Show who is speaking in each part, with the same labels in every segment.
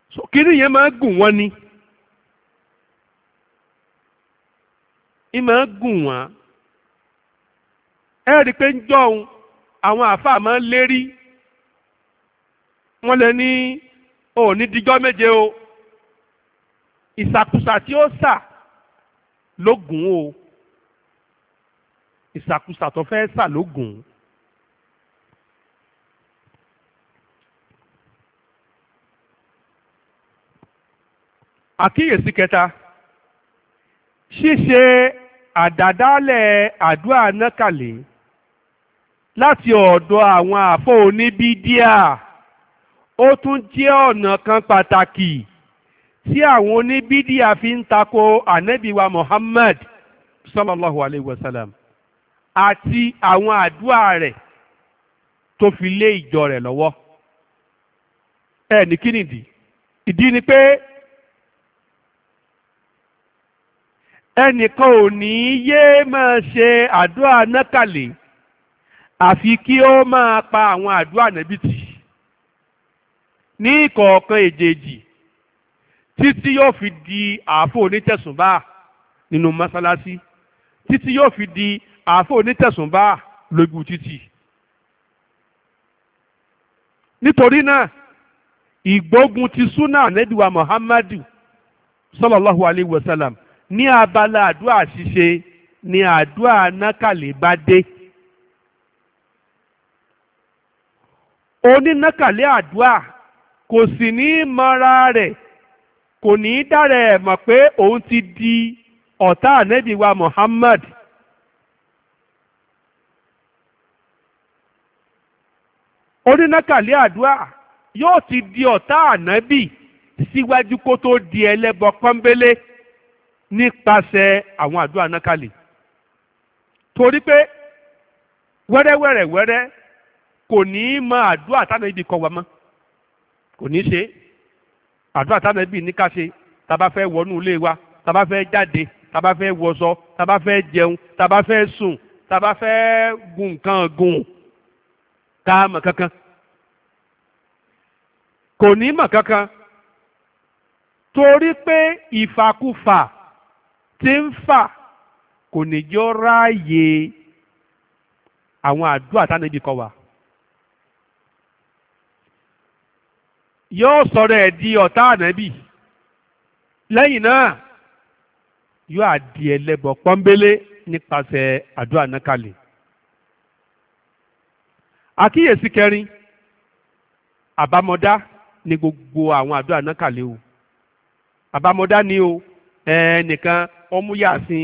Speaker 1: so kíní yẹn máa gùn wọ́n ni ì máa gùn wọ́n ẹ rí i pé ń jọ̀hún àwọn àáfàá máa ń lérí wọ́n lè ní òní dijọ́ méje o ìsàkúsà tí ó sà ló gùn o ìsàkúsà tó fẹ́ sà ló gùn. àkíyèsí kẹta ṣíṣe àdàdálẹ̀ àdúrà nákàlẹ́ láti ọ̀dọ̀ àwọn àfọ́ oníbídíà ó tún jẹ́ ọ̀nà kan pàtàkì tí àwọn oníbídíà fi ń tako ànábì wa Muhammad sallallahu alayhi wa sallam àti àwọn àdúrà rẹ̀ tó fi lé ìjọ rẹ̀ lọ́wọ́. ẹ ní kí nìdí? ìdí ni pé ẹnìkan ò ní yéé máa ṣe àdúrà nákàlẹ́ àfi kí ó máa pa àwọn àdúrà nábì tì ní ìkọ̀ọ̀kan èjèèjì títí yóò fi di àáfò onítẹ̀sùnbá nínú mọ́sálásí títí yóò fi di àáfò onítẹ̀sùnbá lójú títì. nítorí náà ìgbógun ti súnà ànábì wa Muhammadu sallallahu alayhi wa sallam ní abala àdúrà ṣíṣe ni àdúrà nákàlẹ́ bá dé. onínákàlẹ́ àdúrà kò sì ní mọra rẹ̀ kò ní dára ẹ̀ mọ̀ pé òun ti di ọ̀tá ànábì wa Muhammad. onínákàlẹ́ àdúrà yóò ti di ọ̀tá ànábì síwájú kó tó di ẹlẹ́bọ pọ́nbélé nípasẹ̀ àwọn àdúrà nákàlẹ́. torí pé wẹ́rẹ́wẹ́rẹ́wẹ́rẹ́ kò ní í mọ àdúrà tánàbí kọ́ wa mọ́ kò ní í ṣe àdúrà tánàbí ní ká ṣe tá bá fẹ́ wọnú ilé wa tá bá fẹ́ jáde tá bá fẹ́ wọṣọ tá bá fẹ́ jẹun tá bá fẹ́ sùn tá bá fẹ́ gun nǹkan gùn ká mọ̀ kankan kò ní mọ̀ kankan torí pé ìfàkúfà tí ń fà kò ní jọ ráàyè àwọn àdúrà tánàbí kọ́ wa. yóò sọ̀rọ̀ ẹ̀ di ọ̀tá ànábì lẹ́yìn náà yóò àdì ẹlẹ́bọ pọ́nbélé nípasẹ̀ àdúrà nákàlẹ́. àkíyèsí kẹrin àbámọ̀dá ni gbogbo àwọn àdúrà nákàlẹ́ o àbámọ̀dá ni o nìkan ọmúyàsìn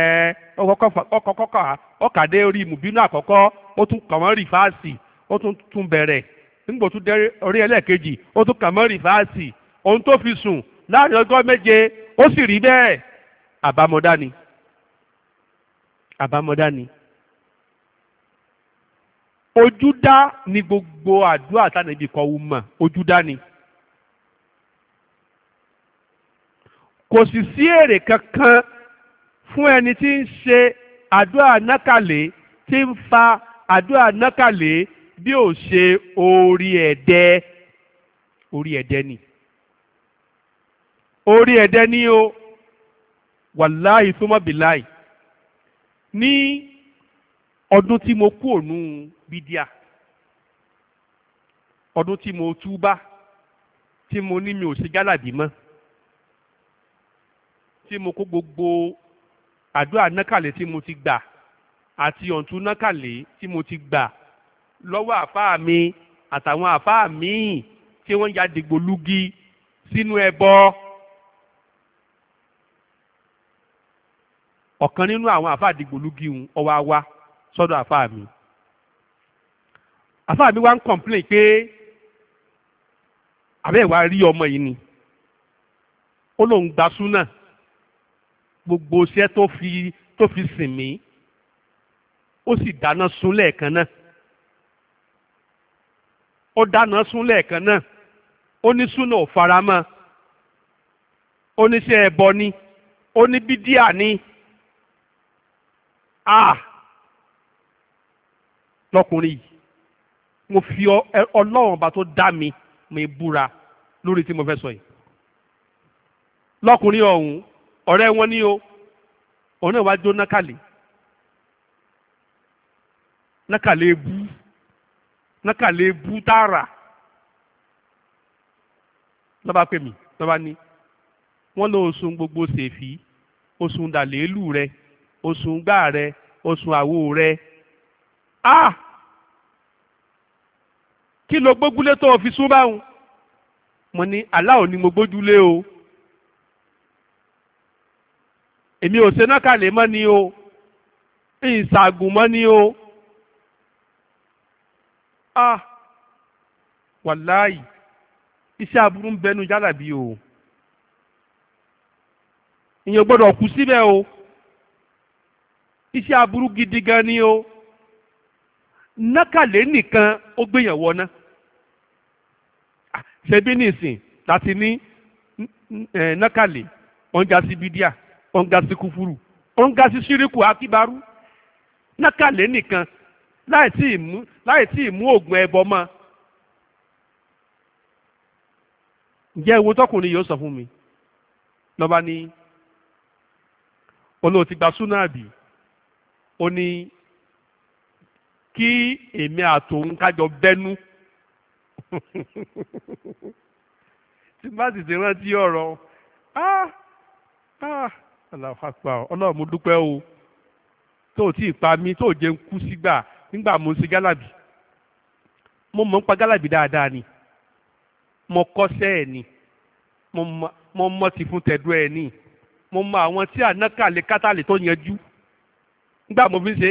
Speaker 1: ọkàdé orí mùbínú àkọ́kọ́ ó tún kàn wọ́n rìfáàsì ó tún bẹ̀rẹ̀ nígbà tó dé orí ẹlẹ́ẹ̀kejì ó tún kàn mọ́ rìfáàsì ohun tó fi sùn láàrin ọjọ́ méje ó sì rí bẹ́ẹ̀ àbámọ̀dá ni àbámọ̀dá ni. ojúdá ni gbogbo àdúrà tánàbí kọ́ wù mọ̀ ojúdá ni. kò sì sí èrè kankan fún ẹni tí ń ṣe àdúrà nákàlẹ́ tí ń fa àdúrà nákàlẹ́ bí ó ṣe orí ẹ̀dẹ́ ni orí ẹ̀dẹ́ ni o wàláhì súnmọ́bìláì ní ọdún tí mo kú ònú bídíà ọdún tí mo túbá tí mo ní mi ò ṣe jálàbí mọ́ tí mo kó gbogbo àdúrà nákàlẹ́ tí mo ti gbà àti ọ̀ǹtún nákàlẹ́ tí mo ti gbà lọ́wọ́ àfáà mi àtàwọn àfáà míì tí wọ́n ya dìgbòlugi sínú ẹbọ. ọ̀kan nínú àwọn àfáà dìgbòlugi ń ọwọ́ wá sọ́dọ̀ àfáà mi. àfáà mi wá ń complain pé àbẹ́ ìwà rí ọmọ yìí ni ó lóun gba súnà gbogbo iṣẹ́ tó fi sìn mí ó sì dáná sun lẹ́ẹ̀kan náà. ó dáná sún lẹ́ẹ̀kan náà ó ní súnà ò faramọ́ ó ní ṣe ẹbọ ni ó ní bídíà ni lọkùnrin yìí mo fi ọlọ́run ọba tó dá mi búra lórí tí mo fẹ́ sọ yìí lọkùnrin ọ̀hún ọ̀rẹ́ wọn ní o òun náà wá jó nákàlẹ̀ nákàlẹ̀ ebú tààrà lọ́ba pè mí lọ́ba ní wọ́n lọ oṣùn gbogbo ṣèfì oṣùn dàlélù rẹ oṣùn gbà rẹ oṣùn àwo rẹ kí ló gbójúlé tó o fi sún báwọn mo ní aláwo ni mo gbójúlé o èmi ò ṣe nákàlẹ̀ mọ́ ni o ìṣàgùn mọ́ ni o wàláì iṣẹ́ aburú ń bẹnu jálàbí o ìyẹn gbọ́dọ̀ kú síbẹ̀ o iṣẹ́ aburú gidi gan ni o nákàlẹ̀ nìkan ó gbéyàn wọná ṣebí nìsín láti ní nákàlẹ̀ ọ̀ǹgá sí bídíà ọ̀ǹgá sí kúfúrú ọ̀ǹgá sí ṣíríkù akíbarú nákàlẹ̀ nìkan láì tí ì mú oògùn ẹbọ mọ́ ǹjẹ́ ewu tọkùnrin yóò sọ fún mi lọ́ba ní olóòtí gba súnáàbì ó ní kí èmi àtòun kájọ bẹ́nú tí bá sì ti rántí ọ̀rọ̀ ọlọ́run mo dúpẹ́ o tó tí ì pa mí tó jẹ́ ń kú sígbà nígbà mo ń ṣe gálàbì mo mọ̀ ń pa gálàbì dáadáa ni mo kọ́ṣẹ́ ẹ̀ ni mo mọ̀ ti fún tẹ̀dọ́ ẹ̀ ni mo mọ̀ àwọn tí ànákàlẹ̀ kátàlẹ̀ tó yanjú nígbà mo fi ń ṣe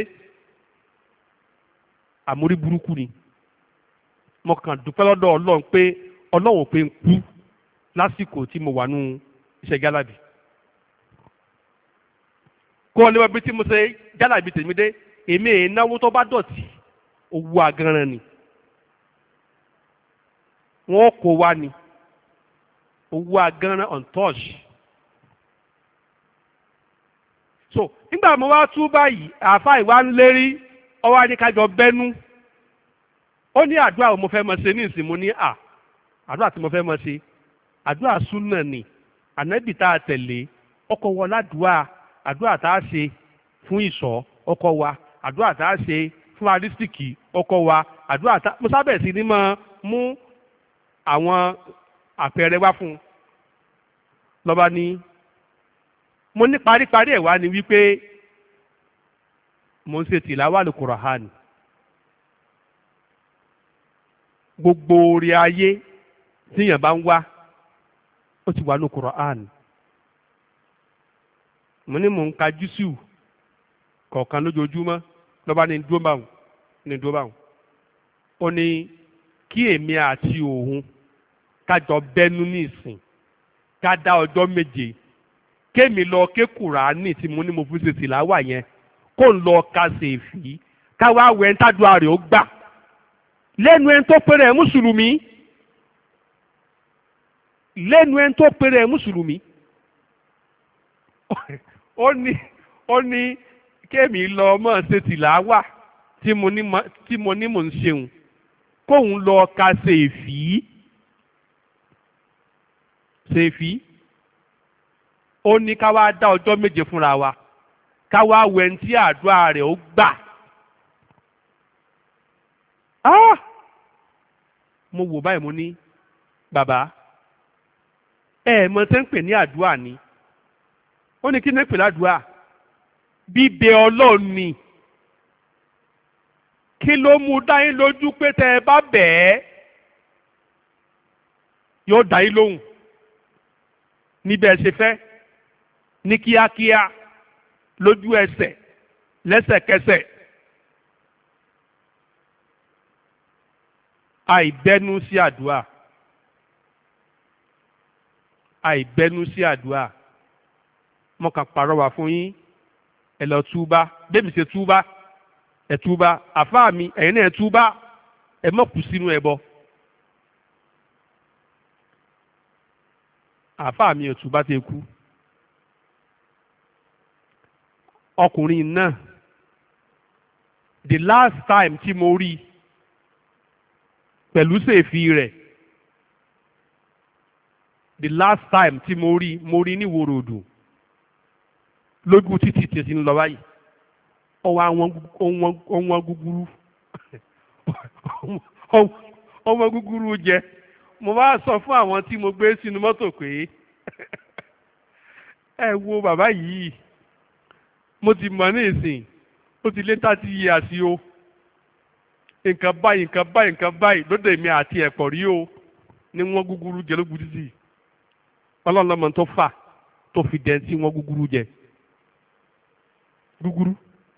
Speaker 1: àmórí burúkú ni mo kàn dúpẹ́ lọ́dọ̀ ọlọ́run pé ọlọ́run pé ń kú lásìkò tí mo wà nù iṣẹ́ gálàbì kó ọ lé wọ́n bí tí mo ṣe gálàbì tèmi dé èmi èyí náwó tó bá dọ̀tí owó àgànràn ni wọ́n kó wá ni owó àgànràn untouch so nígbà mo wá tú báyìí àáfà ìwà ń lérí ọwọ́ adékájọ bẹ́nu ó ní àdúrà mo fẹ́ mọ ṣe ní ìsìn mo ní àdúrà tí mo fẹ́ mọ ṣe àdúrà súnà ni ànábì tá a tẹ̀lé ọkọ̀ wọ ládùúà àdúrà tá a ṣe fún ìṣọ́ ọkọ̀ wa àdúrà tá a ṣe fún arísìkì ọkọ̀ wa àdúrà tá mo sábẹ̀ sí ní máa mú àwọn àpẹẹrẹ wá fún un lọ́ba ní mo ní paríparí ẹ̀ wá ni wípé mo ń ṣe tìláwà ní Kùránì gbogbo orí ayé tíyàn bá ń wá ó ti wà ní Kùránì mo ní mò ń ka júsù kọ̀ọ̀kan lójoojúmọ́ lọ́ba ní dúró báwọn ó ní kí èmi àti òun kájọ bẹ́nu ní ìsìn ká dá ọjọ́ méje kémi lọ ké Kùránì tí mo ní mo fi ṣe tìláwà yẹn kó ń lọ ka ṣèfì káwá wẹ̀ ń tádùá rẹ̀ ó gbà lẹ́nu ẹni tó péré ẹ̀ mùsùlùmí lẹ́nu ẹni tó péré ẹ̀ mùsùlùmí ó ní kémi lọ mọ̀ ṣe tìláwà tí mo ní mò ń ṣeun kóun lọ ka ṣèfì ó ní ká wá dá ọjọ́ méje fúnra wa ká wá wẹ̀ ń tí àdúrà rẹ̀ ó gbà. mo wò báyìí mo ní bàbá mọ̀ tẹ́ ń pè ní àdúrà ni ó ní kí ní pè ládùúà bíbẹ Ọlọ́run ni kí ló mú dá yín lójú pé tẹ́ ẹ bá bẹ̀ẹ́ yóò dá yín lóhùn níbẹ̀ ṣe fẹ́ ní kíákíá lójú ẹsẹ̀ lẹ́sẹ̀kẹsẹ̀ àìbẹ́nu sí àdúrà mo kàn pàrọwà fún yín ẹ lọ túbá bẹ́ẹ̀ mi ṣe túbá ẹ túbá àfáà mi ẹ̀yin náà ẹ túbá ẹ má kú sínú ẹbọ àfáà mi ò túbá tẹ kú ọkùnrin náà the last time tí mo rí pẹ̀lú ṣèfì rẹ̀ the last time tí mo rí ní wòròdù lójú títì tí ti ń lọ báyìí ọwọ́ àwọn gúgúrú ọmọ gúgúrú jẹ mo bá sọ fún àwọn tí mo gbé sínú mọ́tò pé ẹ wo bàbá yìí mo ti mọ̀ ní ìsìn ó ti lé 30 years o nǹkan báyìí lóde mi àti ẹ̀pọ̀ rí o ní wọ́n gúgúrú jẹ lógun títì ọlọ́ọ̀lọ́mọ tó fà tó fi dẹ̀ tí wọ́n gúgúrú jẹ gúgúrú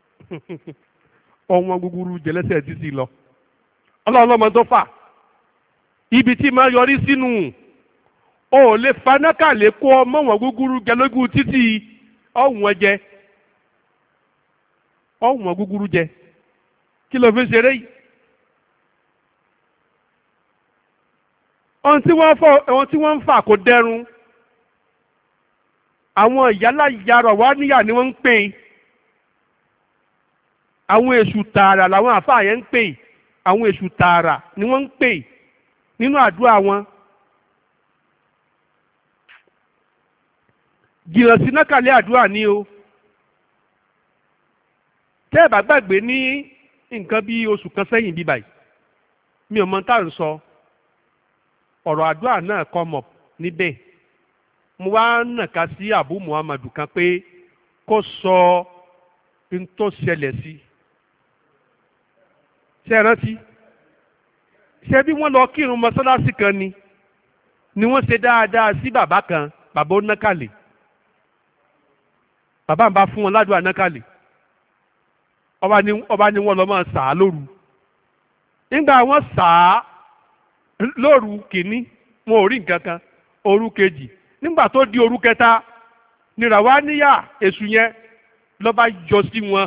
Speaker 1: ọwọ́n gúgúrú jẹ lẹ́sẹ̀ títì lọ ọlọ́ọ̀lọ́mọ tó fà ibi tí máa yọrí sínú o ò lè fanákàlẹ̀ kó ọmọ wọn gúgúrú jẹ lógun títì ọ̀hún gúgúrú jẹ kí ló fi ń ṣeré yìí. ohun tí wọ́n ń fà kò dẹrùn àwọn ìyálà ìyàrá wa níyà ni wọ́n ń pè àwọn èṣù tààrà làwọn àfáà yẹn ń pè àwọn èṣù tààrà ni wọ́n ń pè nínú àdúrà wọn. jìnnà sí nákàlẹ́ àdúrà ni o tẹ́ ẹ bá gbàgbé ní nǹkan bí oṣù kan sẹ́yìn bí báyìí mi ò mọ tá à ń sọ ọ̀rọ̀ àdúrà náà come up níbẹ̀ mo wá nàka sí Abu Muhammadu kan pé kó sọ n tó ṣẹlẹ̀ sí ṣe rántí ṣe bí wọ́n lọ kírun mọ́sálásí kan ni wọ́n ṣe dáadáa sí bàbá kan bàbá onákàlẹ̀ bàbá ń bá fún wọn ládùúgbò anákàlẹ̀ ọba ni wọ́n lọ máa sà á lóru nígbà wọ́n sà á lóru kìíní wọn ò rí nǹkan kan òru kejì nígbà tó di òru kẹta ni Ràwáníyà èṣù yẹn lọ́ba yọ sí wọn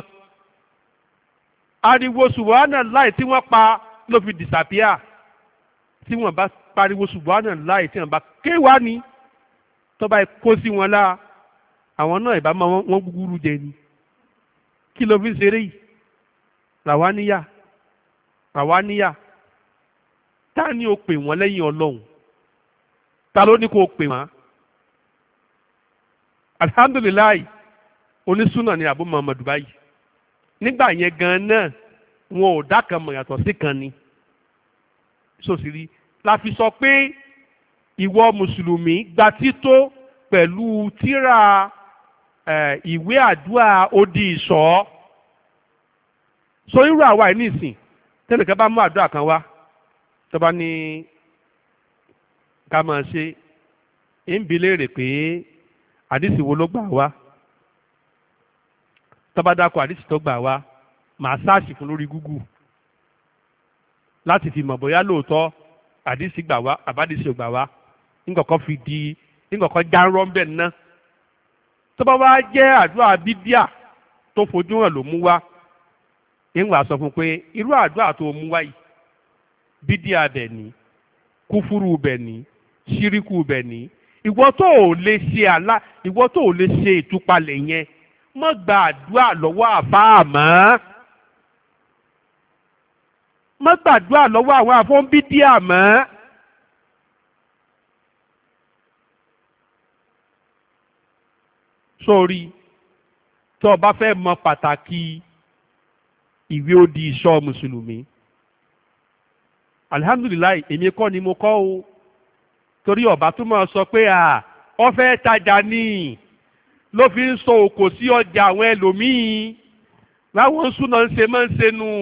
Speaker 1: ariwo subhana láì tí wọ́n pa ló fi disappear tí wọ́n bá pariwo subhana láì tí wọ́n bá kéwàá ni tọ́ba kó sí wọn láà àwọn náà ìbá máa wọ́n gúgúrú jẹ ni kí ló fi ń ṣeré yìí Ràwáníyà ta ni ó pè wọ́n lẹ́yìn Ọlọ́run ta ló ní kó o pè wọ́n alhamdulilayi onísùnà ni Abu Muhammadu báyìí nígbà yẹn gan náà wọn ò dá kan mọ̀ yàtọ̀ sí kan ni sòsìrí la fi sọ pé ìwọ mùsùlùmí gba tító pẹ̀lú tírà ìwé àdúrà odi ìṣọ́ so irú àwa yìí nísìn tẹ́lẹ̀kẹ́ bá mú àdúrà kan wá tó bá ní ká máa ṣe ń bi léèrè pé àdìsí wo ló gbà wá tó bá dákọ̀ àdìsí tó gbà wá màá sáàṣì fún lórí Google láti fi mọ̀ bóyá lóòótọ́ àdìsí gbà wá àbádìsí ò gbà wá nǹkan fi di nǹkan járọ́ ń bẹ̀ ná tó bá wá jẹ́ àdúrà bídíà tó fojú hàn ló mú wá ìwà sọ fún pé irú àdúrà tó mú wá yìí bídíà bẹ̀ ní kúfúrú bẹ̀ ní ṣíríkù bẹ̀ ní ìwọ tó ò lè ṣe ìtúpalẹ̀ yẹn má gba àdúrà lọ́wọ́ àfáà mọ́ má gbàdúrà lọ́wọ́ àwọn àfọ́nbídíà mọ́. sórí tó o bá fẹ́ mọ pàtàkì ìwé odi ìṣọ́ mùsùlùmí alihamdulilayi èmi kọ́ ni mo kọ́ o torí ọba tó máa sọ pé ọ fẹ́ tajà ní ló fi ń sọ òkò sí ọjà àwọn ẹlòmíín láwọn súná ń ṣe máa ń ṣe nù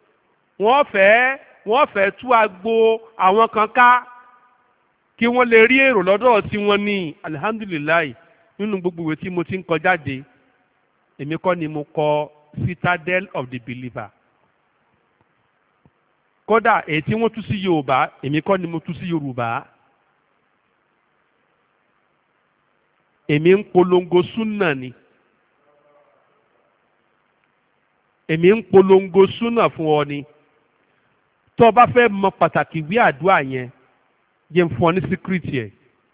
Speaker 1: wọ́n fẹ́ tú agbo àwọn kan ká kí wọ́n lè rí èrò lọ́dọ̀ tí wọ́n ní alihamdulilayi nínú gbogbo ìwé tí mo ti ń kọ jáde èmi kọ́ ni mo kọ Citadel of the Believer kódà èyí tí wọ́n tú sí Yorùbá èmi kọ́ ni mo tú sí Yorùbá èmi ń polongo súnà ni èmi ń polongo súnà fún ọ ni tó o bá fẹ́ mọ pàtàkì ìwé àdúrà yẹn yẹn fún ọ ní síkírìtì ẹ̀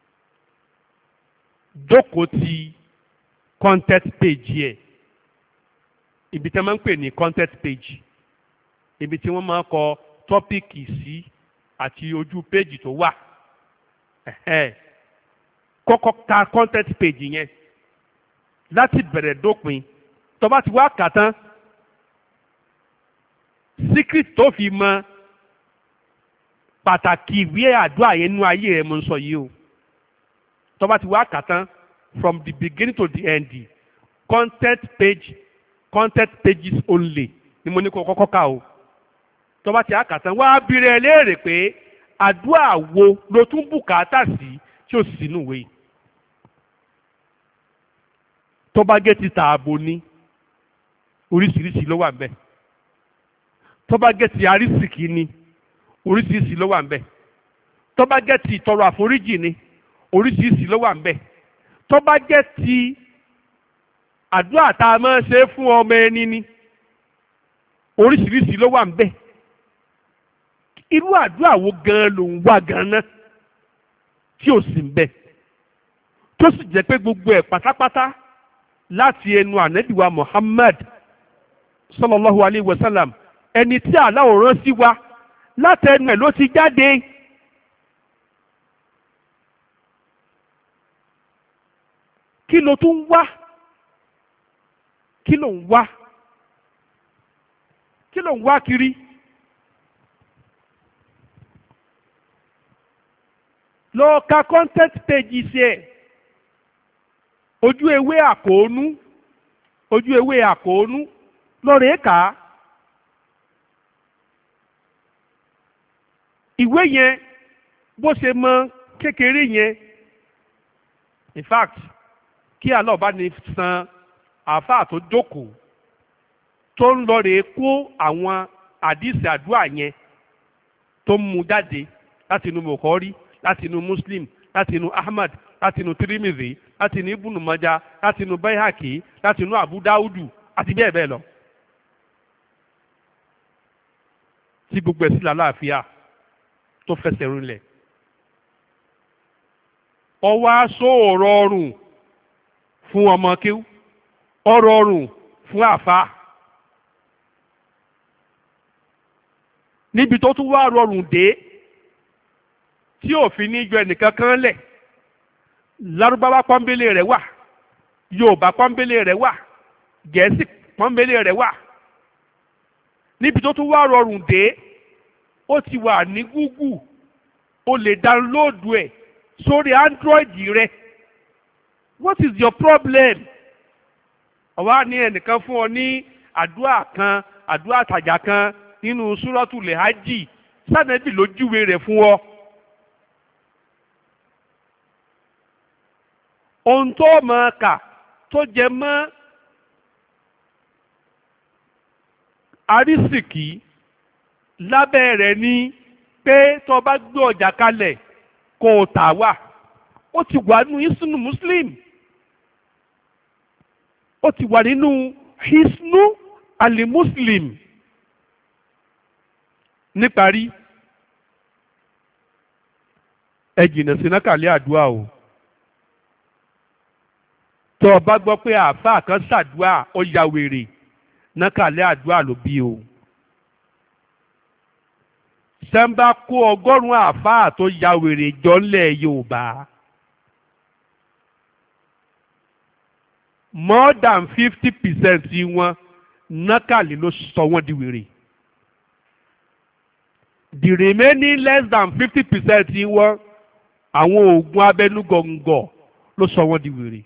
Speaker 1: jókòó ti contact page yẹ ibi tí wọ́n máa ń pè ní contact page ibi tí wọ́n máa ń kọ tọ́pìkì sí àti ojú péjì tó wà kọ́kọ́ ka content page yẹn láti bẹ̀rẹ̀ dópin. Tó bá ti wá kà tán, secret tó fi mọ pàtàkì ìwé àdúrà yẹn nínú ayé rẹ̀ mo ń sọ yìí o. Tó bá ti wá kà tán from the beginning to the end, content pages only ni mo ní kó kọ́kọ́ kà o. Tó bá ti kà tán wá bi rẹ̀ léèrè pé àdúrà wo ló tún bùkátà sí tí ó sì sínú ìwé yìí. Tó bá jẹ́ ti tààbò ní oríṣiríṣi ló wà ńbẹ̀. Tó bá jẹ́ ti arísìkí ní oríṣiríṣi ló wà ńbẹ̀. Tó bá jẹ́ ti ìtọrọ àforíjì ní oríṣiríṣi ló wà ńbẹ̀. Tó bá jẹ́ ti àdúrà tá a máa ṣe fún ọmọ ẹni ní oríṣiríṣi ló wà ńbẹ̀. Irú àdúrà wo gan ló ń wá gan náà tí ò sí ńbẹ̀, tó sì jẹ́ pé gbogbo ẹ̀ pátápátá láti ẹnu ànábì wa Muhammad sallallahu alayhi wa sallam, ẹni tí Allah rán sí wa, láti ẹnu ẹ̀ ló ti jáde. Kí ló tún wá? Kí ló ń wá? Kí ló ń wá kiri? Lọ ka content page ẹ̀. Ojú ewé àkóónú lọ́rẹ̀ẹ́ kà á. Ìwé yẹn bó ṣe mọ kékeré yẹn, in fact kí Allah bá ní san àáfàá tó jókòó tó ń lọ́rẹ̀ẹ́ kó àwọn àdìsí àdúrà yẹn tó ń mú jáde láti inú Bukhari, láti inú Muslim, láti inú Ahmad, láti inú Tirmidhi, láti inú Ibn Majah, láti inú Baihaqi, láti inú Abu Daudu àti bẹ́ẹ̀ bẹ́ẹ̀ lọ. Tí gbogbo ẹ̀ sí lálàáfíà tó fẹsẹ̀ rinlẹ̀. Ọwọ́ aṣọ ọ̀rọ̀ ọrùn fún ọmọ kíw, ọ̀rọ̀ ọrùn fún àfa. Níbi tó tún wá rọrùn dé tí òfin ní yọ ẹnìkan kan lẹ̀, Lárúbáwá pọ́nbélé rẹ̀ wà, Yorùbá pọ́nbélé rẹ̀ wà, Gẹ̀ẹ́sì pọ́nbélé rẹ̀ wà. Níbi tó tún wá rọrùn dé, ó ti wà ní Google, o lè dáńlóòdù ẹ̀ sórí Android rẹ̀. What is your problem? Ọ̀wá ní ẹnìkan fún ọ ní àdúrà kan, àdúrà àtàjà kan nínú Súrọ́tùl Hajj, sànẹ́bì ló júwe rẹ̀ fún ọ. Ohun tó máa kà tó jẹ mọ́ arísìkí lábẹ́ rẹ̀ ni pé tó bá gbé ọjà kalẹ̀ kó o tà wá. Ó ti wà nínú Hisnu Muslim, ó ti wà nínú Hisnu Ali-Muslim. Níparí, ẹ jìnnà sí nákàlẹ́ àdúrà o. Tó o bá gbọ́ pé àáfàá kan ṣàdúrà ó ya wèrè, nákàlẹ́ àdúrà ló bí o. Sẹ́ńbà kó 100 àáfàá tó ya wèrè jọ ńlẹ̀ Yorùbá, more than 50% wọn nákàlẹ́ ló sọ wọ́n di wèrè. The remaining less than 50% wọn àwọn oògùn abẹnugọ̀ngọ̀ ló sọ wọ́n di wèrè.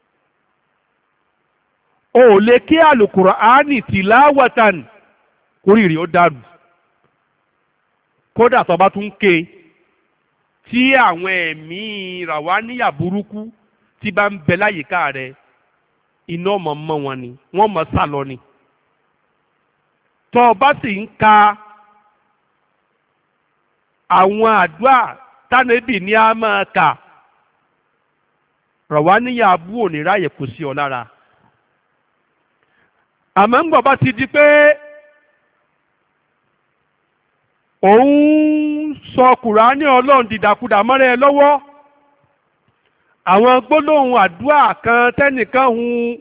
Speaker 1: O ò lè kí àlùkùránì tìláwàtàn kórìrì ó dànù. Kódà tó bá tún ké tí àwọn ẹ̀mí ràwáníyà burúkú tí bá ń bẹ láyìíká rẹ̀, iná ọmọ mọ́ wọn ni, wọ́n mọ̀ sá lọ ni. Tó bá sì ń ka àwọn àdúrà tánẹ́bì ní a máa kà, ràwáníyà abú òní ráyè kò sí ọ lára. Àmọ́ ń gbọ́ bá ti di pé òun sọ Kùránì Ọlọ́run dìdàkudà mọ́rẹ́ ẹ lọ́wọ́, àwọn gbólóhùn àdúrà kan tẹ́nìkan hun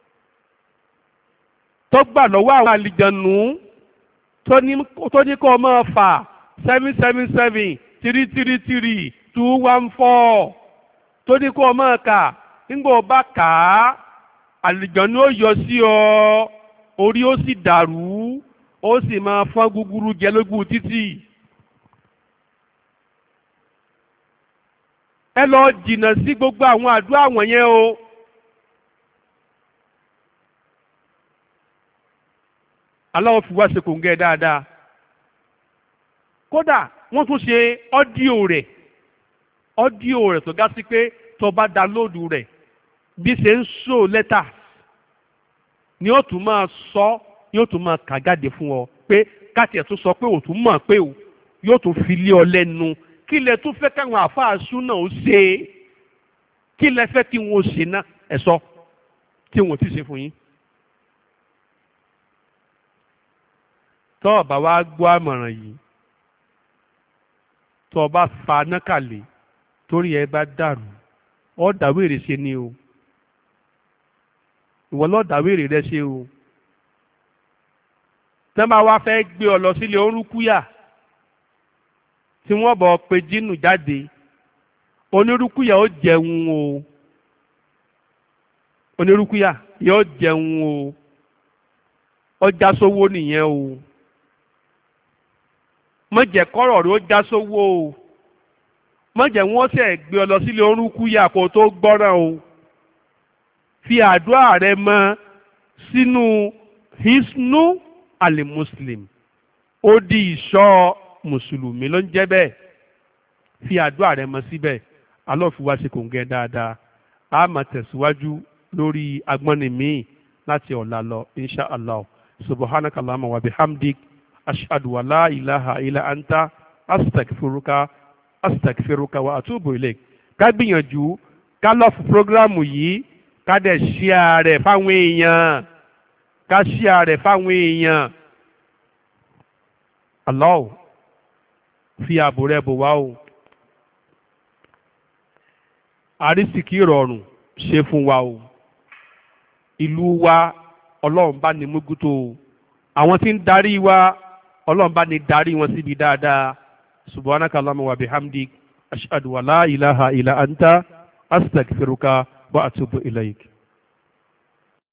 Speaker 1: tó gbà lọ́wọ́ àwọn àlìjànú tó ní kó máa fà 777 333 214 tó ní kó o máa kà nígbà o bá kà á àlùjànnú ó yọ sí ọ orí ó sì dàrú ó sì máa fọ́n gúgúrú jẹ lójú títì. ẹ lọ jìnnà sí gbogbo àwọn àdúrà wọ̀nyẹn o. Allah fi wá ṣe kòǹgẹ́ dáadáa. kódà wọ́n tún ṣe ọ́díò rẹ̀ tó ga sí pé tó bá dánlóòdù rẹ̀ bí ṣe ń ṣó lẹ́tà ni ó tún máa sọ yóò tún máa kà jáde fún ọ pé káàtì ẹ̀ tún sọ pé òtún mọ̀ pé o yóò tún fi lé ọ lẹ́nu kí lẹ tún fẹ́ káwọn àfáàṣú náà ó ṣe kí lẹ fẹ́ kí wọn ó ṣe náà ẹ̀ sọ tí wọn ò ti ṣe fún yín. tọ́ ọ bá wá gbọ́ àmọ̀ràn yìí tọ́ ọ bá fa nákàlẹ̀ torí ẹ bá dàrú ọ dàwérè ṣe ni o ìwọ lọ́ọ́ dàwérè rẹ ṣe o tẹ́ máa wá fẹ́ gbé ọ lọ sílé orúkúyà tí wọ́n bọ̀ pé jínù jáde onírúkúyà ó jẹun o onírúkúyà yóò jẹun o ọjà sówó nìyẹn o mọ̀jẹ̀ kọ́rọ̀ rẹ̀ ó já sówó o mọ̀jẹ̀ wọ́n ṣẹ̀ gbé ọ lọ sílé orúkúyà kó tó gbọ́ràn o fi àdúrà rẹ mọ́ sínú hisnu alimuslim ó di ìṣọ́ mùsùlùmí ló ń jẹ́ bẹ́ẹ̀ fi àdúrà rẹ mọ́ síbẹ̀ Allah fi wá ṣe kòǹgẹ́ dáadáa a máa tẹ̀síwájú lórí agbọ́nni míì láti ọ̀la lọ insha allah subhanaka allahumma wa bihamdik ashhadu wa la ilaha illa anta astaghfiruka wa atubu ilayk ká gbìyànjú ká lọ́ọ̀fù prógrámù yìí ká dẹ̀ ṣíà rẹ̀ fáwọn èèyàn ká ṣíà rẹ̀ fáwọn èèyàn Allah fi ààbò rẹ̀ bò wá o àrísìkí ìrọ̀rùn ṣe fún wa o ìlú wa ọlọ́run bá ní mójútó o àwọn tí ń darí wa ọlọ́run bá ní darí wọn síbi dáadáa subhanaka allahumma wa bihamdik ashhadu wa la ilaha illa anta astaghfiruka wa atubu ilayk.